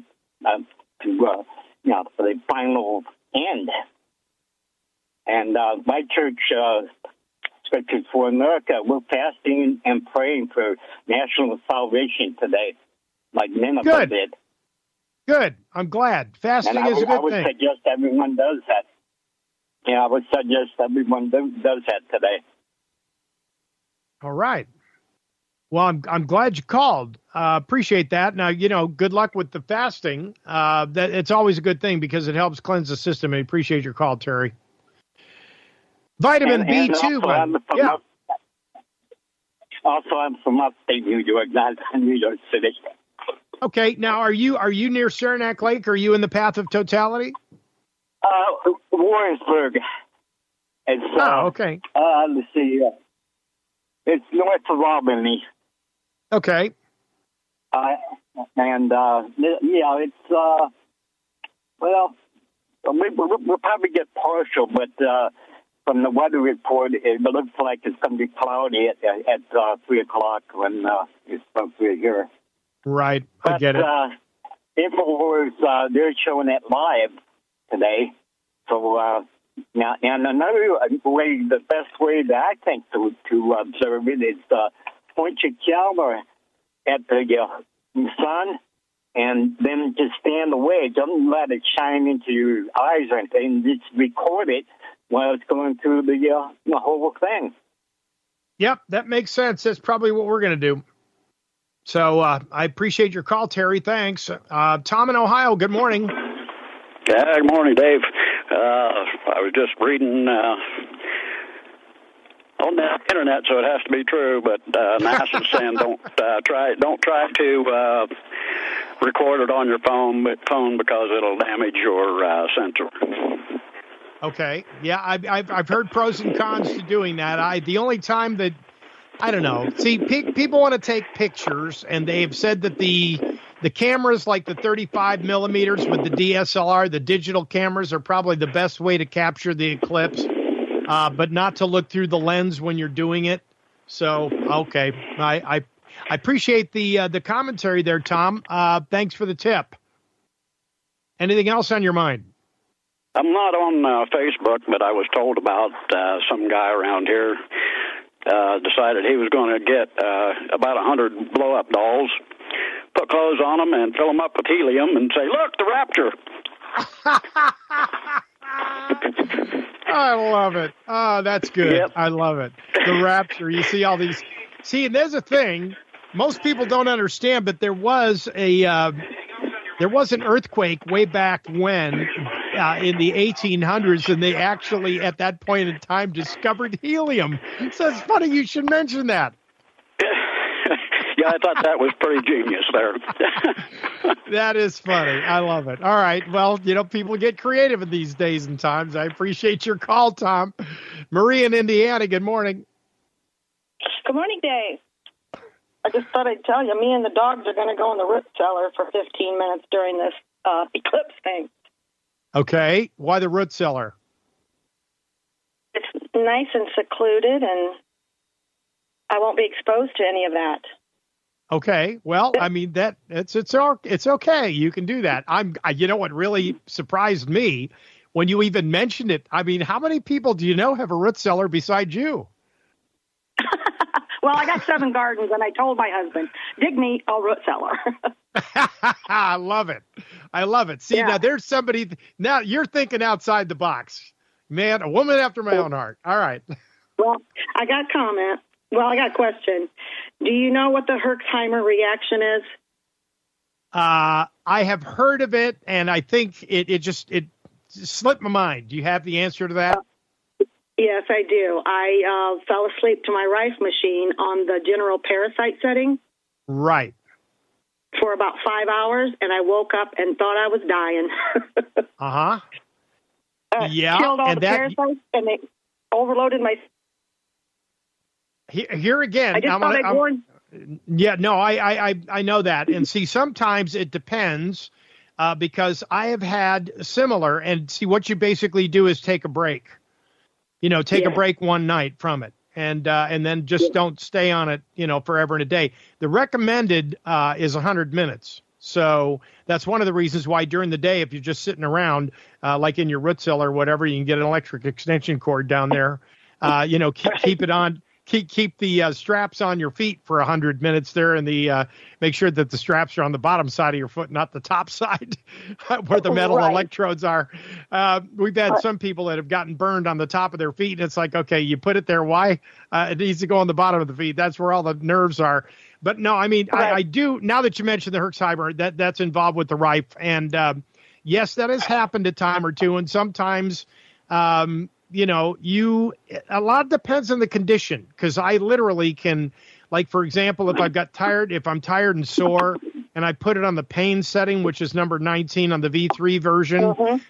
for the final end. And my church, Scriptures for America, we're fasting and praying for national salvation today, like Nineveh did. Good. I'm glad. Fasting is a good thing. I would suggest everyone does that. Yeah, I would suggest everyone does that today. All right. Well, I'm glad you called. Appreciate that. Now, good luck with the fasting. That it's always a good thing because it helps cleanse the system. I appreciate your call, Terry. Vitamin B2. Yeah. Also, I'm from upstate New York, not New York City. Okay. Now, are you near Saranac Lake? Or are you in the path of totality? Warrensburg. It's, okay. Let's see. It's north of Albany. Okay. It's we'll probably get partial, but from the weather report, it looks like it's going to be cloudy at 3:00 when it's supposed to be here. Right, I get it. InfoWars, they're showing it live today. So now, another way, the best way that I think to observe it is point your camera at the sun and then just stand away. Don't let it shine into your eyes or anything. Just record it while it's going through the whole thing. Yep, that makes sense. That's probably what we're going to do. So I appreciate your call, Terry. Thanks. Tom in Ohio, good morning. Yeah, good morning, Dave. I was just reading on the internet, so it has to be true. But NASA's saying don't try to record it on your phone because it'll damage your sensor. Okay. Yeah, I've heard pros and cons to doing that. The only time that I don't know. See, people want to take pictures, and they've said that the cameras like the 35 millimeters with the DSLR, the digital cameras, are probably the best way to capture the eclipse, but not to look through the lens when you're doing it. So, okay. I appreciate the commentary there, Tom. Thanks for the tip. Anything else on your mind? I'm not on Facebook, but I was told about some guy around here decided he was going to get about 100 blow-up dolls, put clothes on them, and fill them up with helium and say, look, the Rapture. I love it. Oh, that's good. Yep. I love it. The Rapture. You see all these. See, and there's a thing most people don't understand, but there was an earthquake way back when in the 1800s, and they actually, at that point in time, discovered helium. So it's funny you should mention that. Yeah, I thought that was pretty genius there. That is funny. I love it. All right. Well, people get creative in these days and times. I appreciate your call, Tom. Marie in Indiana, good morning. Good morning, Dave. I just thought I'd tell you, me and the dogs are going to go in the root cellar for 15 minutes during this eclipse thing. Okay. Why the root cellar? It's nice and secluded, and I won't be exposed to any of that. Okay. Well, I mean, it's okay. You can do that. You know what really surprised me when you even mentioned it? I mean, how many people do you know have a root cellar besides you? Well, I got 7 gardens, and I told my husband, dig me a root cellar. I love it. I love it. See, Now there's somebody, now you're thinking outside the box. Man, a woman after my own heart. All right. Well, I got a question. Do you know what the Herxheimer reaction is? I have heard of it, and I think it just slipped my mind. Do you have the answer to that? Yes, I do. I fell asleep to my rice machine on the general parasite setting. Right. For about 5 hours, and I woke up and thought I was dying. Uh-huh. Yeah. Killed all the parasites, and they overloaded my... Here again. I just thought I'd warn... Yeah, no, I know that. And see, sometimes it depends because I have had similar, and see, what you basically do is take a break. Take a break one night from it, and then just don't stay on it, forever and a day. The recommended is 100 minutes. So that's one of the reasons why during the day, if you're just sitting around, like in your root cellar or whatever, you can get an electric extension cord down there. Keep it on. keep the straps on your feet for 100 minutes there, and make sure that the straps are on the bottom side of your foot, not the top side where the metal electrodes are. We've had some people that have gotten burned on the top of their feet, and it's like, okay, you put it there. Why? It needs to go on the bottom of the feet. That's where all the nerves are. But no, I mean, I do, now that you mentioned the Herxheimer, that's involved with the Rife. And yes, that has happened a time or two. And sometimes, a lot depends on the condition. Because I literally can, like, for example, if I'm tired and sore, and I put it on the pain setting, which is number 19 on the V3 version,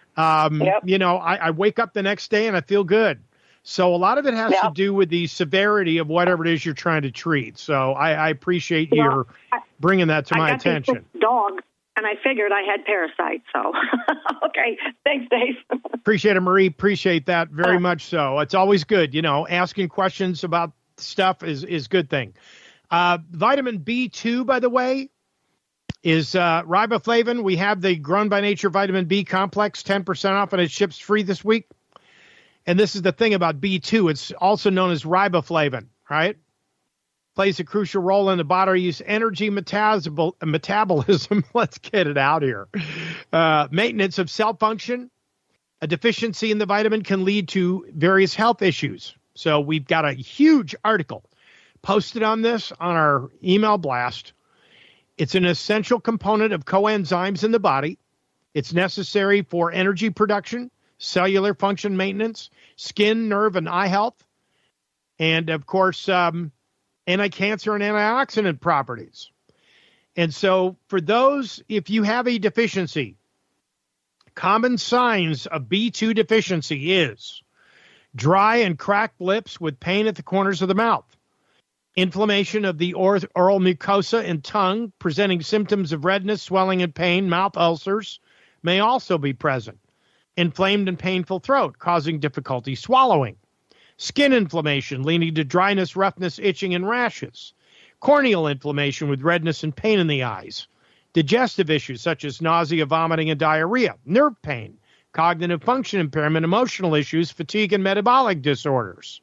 I wake up the next day and I feel good. So a lot of it has to do with the severity of whatever it is you're trying to treat. So I appreciate your bringing that to my attention. Dog, and I figured I had parasites. So, okay. Thanks, Dave. Appreciate it, Marie. Appreciate that very much so. It's always good. Asking questions about stuff is a good thing. Vitamin B2, by the way, is riboflavin. We have the Grown by Nature Vitamin B complex, 10% off, and it ships free this week. And this is the thing about B2. It's also known as riboflavin, right? Plays a crucial role in the body's energy metabolism. Let's get it out here. Maintenance of cell function. A deficiency in the vitamin can lead to various health issues. So we've got a huge article posted on this on our email blast. It's an essential component of coenzymes in the body. It's necessary for energy production, cellular function maintenance, skin, nerve, and eye health, and, of course, anti-cancer and antioxidant properties. And so for those, if you have a deficiency, common signs of B2 deficiency is dry and cracked lips with pain at the corners of the mouth, inflammation of the oral mucosa and tongue, presenting symptoms of redness, swelling, and pain. Mouth ulcers may also be present. Inflamed and painful throat, causing difficulty swallowing. Skin inflammation, leading to dryness, roughness, itching, and rashes. Corneal inflammation with redness and pain in the eyes. Digestive issues such as nausea, vomiting, and diarrhea. Nerve pain, cognitive function impairment, emotional issues, fatigue, and metabolic disorders.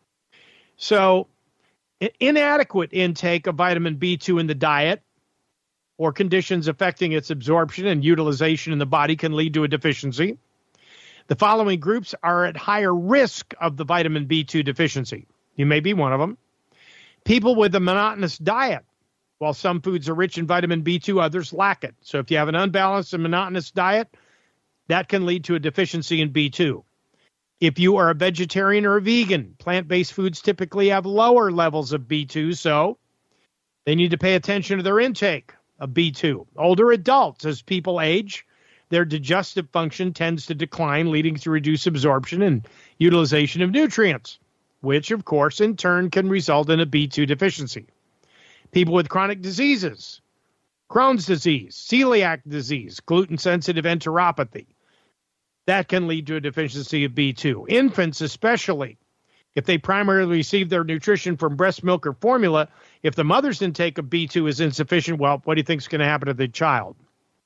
So, inadequate intake of vitamin B2 in the diet or conditions affecting its absorption and utilization in the body can lead to a deficiency. The following groups are at higher risk of the vitamin B2 deficiency. You may be one of them. People with a monotonous diet. While some foods are rich in vitamin B2, others lack it. So if you have an unbalanced and monotonous diet, that can lead to a deficiency in B2. If you are a vegetarian or a vegan, plant-based foods typically have lower levels of B2, so they need to pay attention to their intake of B2. Older adults, as people age, their digestive function tends to decline, leading to reduced absorption and utilization of nutrients, which, of course, in turn can result in a B2 deficiency. People with chronic diseases, Crohn's disease, celiac disease, gluten-sensitive enteropathy, that can lead to a deficiency of B2. Infants especially, if they primarily receive their nutrition from breast milk or formula, if the mother's intake of B2 is insufficient, well, what do you think is going to happen to the child?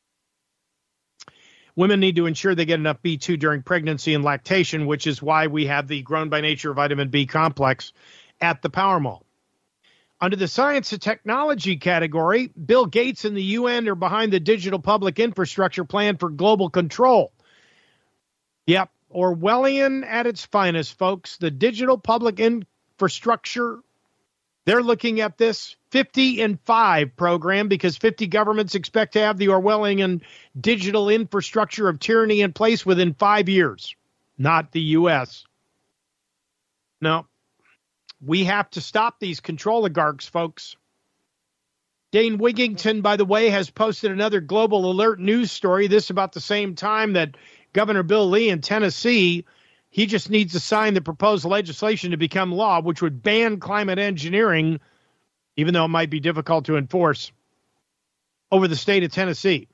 Women need to ensure they get enough B2 during pregnancy and lactation, which is why we have the Grown by Nature Vitamin B complex at the Power Mall. Under the science and technology category, Bill Gates and the UN are behind the Digital Public Infrastructure Plan for Global Control. Yep, Orwellian at its finest, folks. The Digital Public Infrastructure, they're looking at this 50 in 5 program because 50 governments expect to have the Orwellian digital infrastructure of tyranny in place within 5 years. Not the U.S. No. We have to stop these control oligarchs, folks. Dane Wigington, by the way, has posted another Global Alert news story, this about the same time that Governor Bill Lee in Tennessee, he just needs to sign the proposed legislation to become law, which would ban climate engineering, even though it might be difficult to enforce, over the state of Tennessee.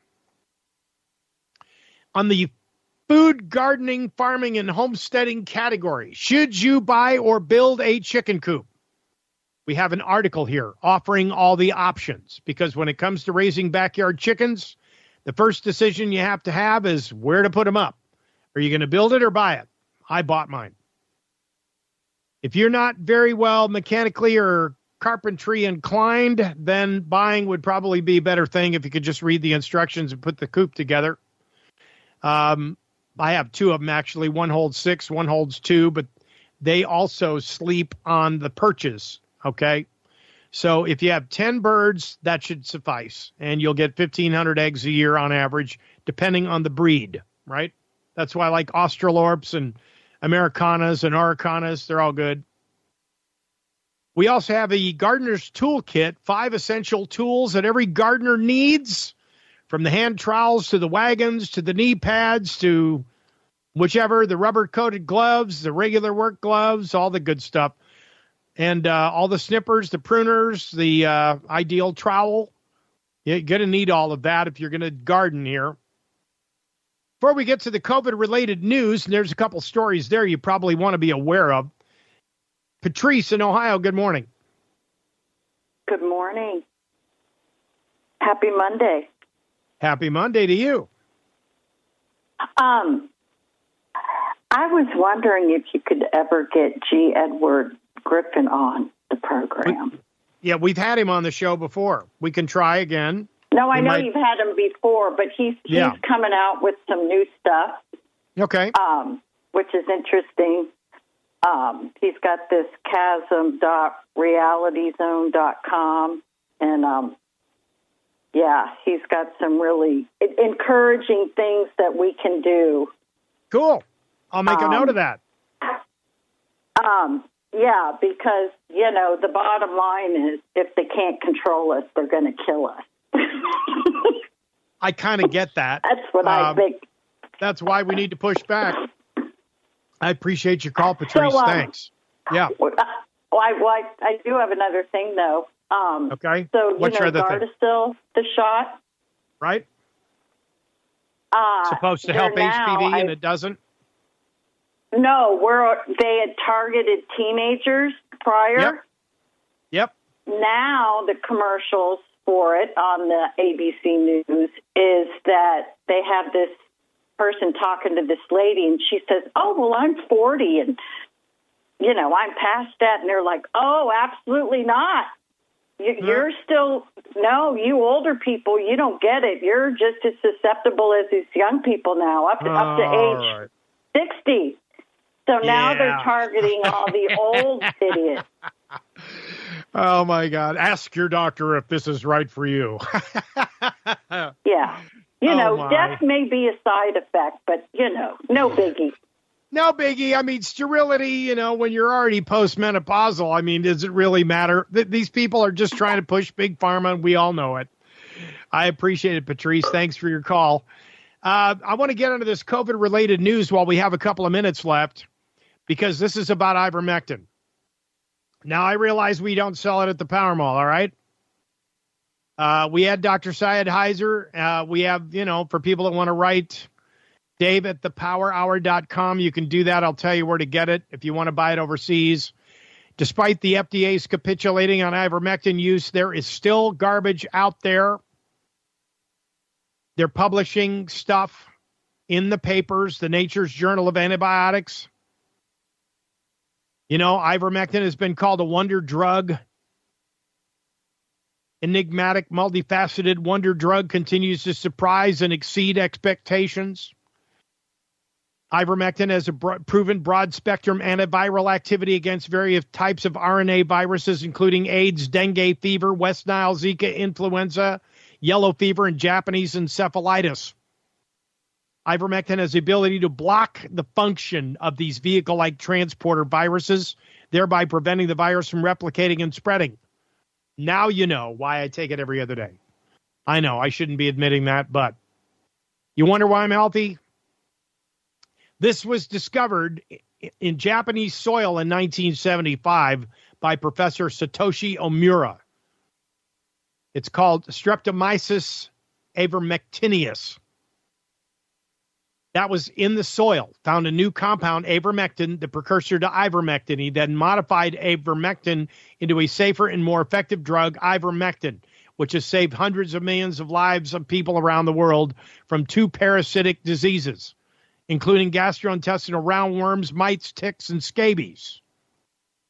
On the food, gardening, farming, and homesteading category, should you buy or build a chicken coop? We have an article here offering all the options, because when it comes to raising backyard chickens, the first decision you have to have is where to put them up. Are you going to build it or buy it? I bought mine. If you're not very well mechanically or carpentry inclined, then buying would probably be a better thing if you could just read the instructions and put the coop together. I have two of them, actually. One holds 6, one holds 2, but they also sleep on the perches, okay? So if you have 10 birds, that should suffice, and you'll get 1,500 eggs a year on average, depending on the breed, right? That's why I like Australorps and Americanas and Araucanas. They're all good. We also have a gardener's toolkit, 5 essential tools that every gardener needs, from the hand trowels to the wagons to the knee pads to whichever, the rubber-coated gloves, the regular work gloves, all the good stuff. And all the snippers, the pruners, the ideal trowel. You're going to need all of that if you're going to garden here. Before we get to the COVID-related news, and there's a couple stories there you probably want to be aware of. Patrice in Ohio, good morning. Good morning. Happy Monday. Happy Monday to you. I was wondering if you could ever get G. Edward Griffin on the program. We've had him on the show before. We can try again. No, I know you've had him before, but he's coming out with some new stuff. Okay. Which is interesting. He's got this chasm.realityzone.com, and he's got some really encouraging things that we can do. Cool. I'll make a note of that. Because, the bottom line is if they can't control us, they're going to kill us. I kind of get that. That's what I think. That's why we need to push back. I appreciate your call, Patrice. Thanks. Yeah. I do have another thing, though. Okay. So, what's your other Gardasil, the shot? Right. Supposed to help HPV, and it doesn't? No, they had targeted teenagers prior. Yep. Now the commercials for it on the ABC News is that they have this person talking to this lady, and she says, "Oh, well, I'm 40, and I'm past that." And they're like, "Oh, absolutely not. You're still you older people, you don't get it. You're just as susceptible as these young people now, up to age 60." So now they're targeting all the old idiots. Oh, my God. Ask your doctor if this is right for you. Yeah. Death may be a side effect, but, no biggie. No biggie. I mean, sterility, when you're already postmenopausal, I mean, does it really matter? These people are just trying to push big pharma, and we all know it. I appreciate it, Patrice. Thanks for your call. I want to get into this COVID-related news while we have a couple of minutes left, because this is about ivermectin. Now, I realize we don't sell it at the Power Mall, all right? We had Dr. Syed Heiser. We have, for people that want to write, Dave at thepowerhour.com. You can do that. I'll tell you where to get it if you want to buy it overseas. Despite the FDA's capitulating on ivermectin use, there is still garbage out there. They're publishing stuff in the papers, the Nature's Journal of Antibiotics. Ivermectin has been called a wonder drug. Enigmatic, multifaceted wonder drug continues to surprise and exceed expectations. Ivermectin has a proven broad-spectrum antiviral activity against various types of RNA viruses, including AIDS, dengue fever, West Nile, Zika, influenza, yellow fever, and Japanese encephalitis. Ivermectin has the ability to block the function of these vehicle-like transporter viruses, thereby preventing the virus from replicating and spreading. Now you know why I take it every other day. I know I shouldn't be admitting that, but you wonder why I'm healthy? This was discovered in Japanese soil in 1975 by Professor Satoshi Omura. It's called Streptomyces ivermectineus. That was in the soil, found a new compound, avermectin, the precursor to ivermectin. He then modified avermectin into a safer and more effective drug, ivermectin, which has saved hundreds of millions of lives of people around the world from 2 parasitic diseases, including gastrointestinal roundworms, mites, ticks, and scabies.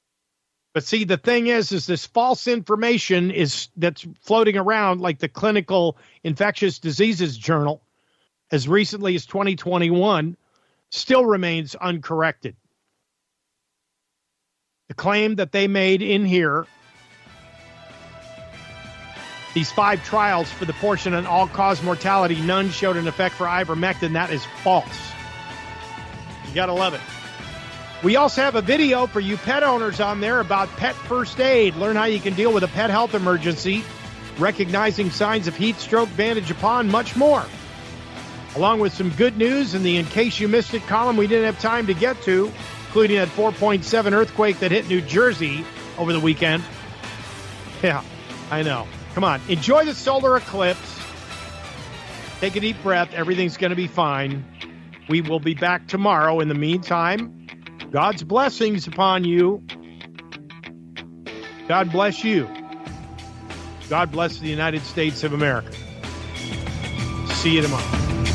But see, the thing is this false information that's floating around, like the Clinical Infectious Diseases Journal, as recently as 2021, still remains uncorrected. The claim that they made in here, these 5 trials for the portion on all-cause mortality, none showed an effect for ivermectin. That is false. You got to love it. We also have a video for you pet owners on there about pet first aid. Learn how you can deal with a pet health emergency, recognizing signs of heat stroke, bandage upon, much more. Along with some good news in the In Case You Missed It column we didn't have time to get to, including that 4.7 earthquake that hit New Jersey over the weekend. Yeah, I know. Come on, enjoy the solar eclipse. Take a deep breath. Everything's going to be fine. We will be back tomorrow. In the meantime, God's blessings upon you. God bless you. God bless the United States of America. See you tomorrow.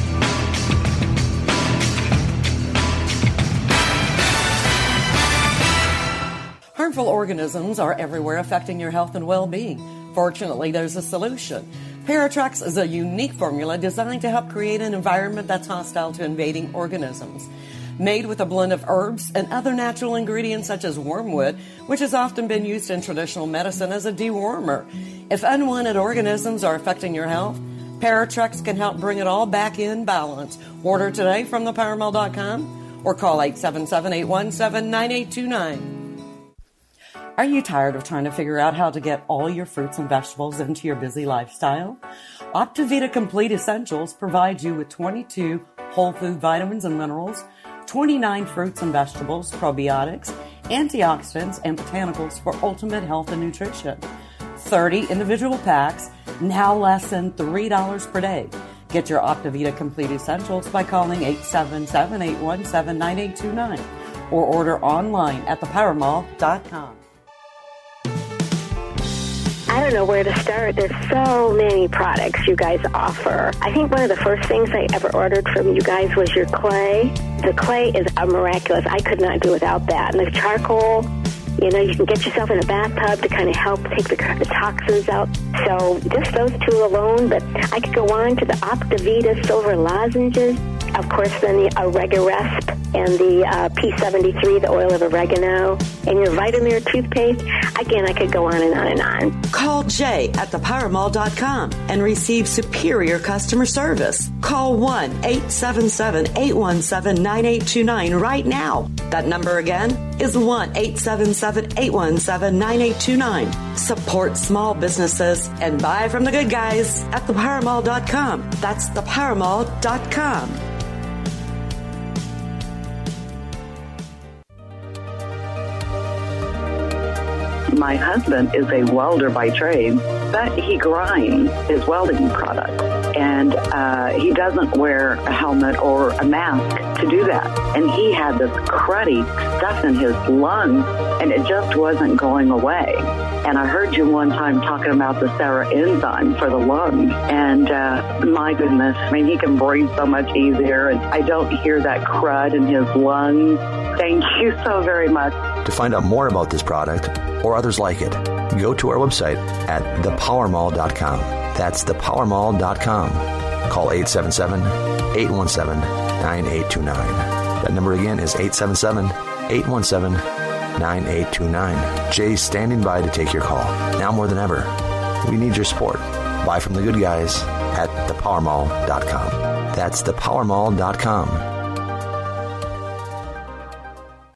Harmful organisms are everywhere, affecting your health and well-being. Fortunately, there's a solution. Paratrex is a unique formula designed to help create an environment that's hostile to invading organisms. Made with a blend of herbs and other natural ingredients such as wormwood, which has often been used in traditional medicine as a dewormer. If unwanted organisms are affecting your health, Paratrex can help bring it all back in balance. Order today from thepowermall.com or call 877-817-9829. Are you tired of trying to figure out how to get all your fruits and vegetables into your busy lifestyle? Optivita Complete Essentials provides you with 22 whole food vitamins and minerals, 29 fruits and vegetables, probiotics, antioxidants, and botanicals for ultimate health and nutrition. 30 individual packs, now less than $3 per day. Get your Optivita Complete Essentials by calling 877-817-9829 or order online at thepowermall.com. I don't know where to start. There's so many products you guys offer. I think one of the first things I ever ordered from you guys was your clay. The clay is miraculous. I could not do without that. And the charcoal, you know, you can get yourself in a bathtub to kind of help take the toxins out. So just those two alone, but I could go on to the Optivita Silver Lozenges. Of course, then the Oregaresp and the P73, the oil of oregano, and your Vitamir toothpaste. Again, I could go on and on and on. Call Jay at thepowermall.com and receive superior customer service. Call 1-877-817-9829 right now. That number again is 1-877-817-9829. Support small businesses and buy from the good guys at thepowermall.com. That's thepowermall.com. My husband is a welder by trade, but he grinds his welding product. And he doesn't wear a helmet or a mask to do that. And he had this cruddy stuff in his lungs, and it just wasn't going away. And I heard you one time talking about the Sarah enzyme for the lungs. And my goodness, I mean, he can breathe so much easier, and I don't hear that crud in his lungs. Thank you so very much. To find out more about this product or others like it, go to our website at thepowermall.com. That's thepowermall.com. Call 877-817-9829. That number again is 877-817-9829. Jay's standing by to take your call. Now more than ever, we need your support. Buy from the good guys at thepowermall.com. That's thepowermall.com.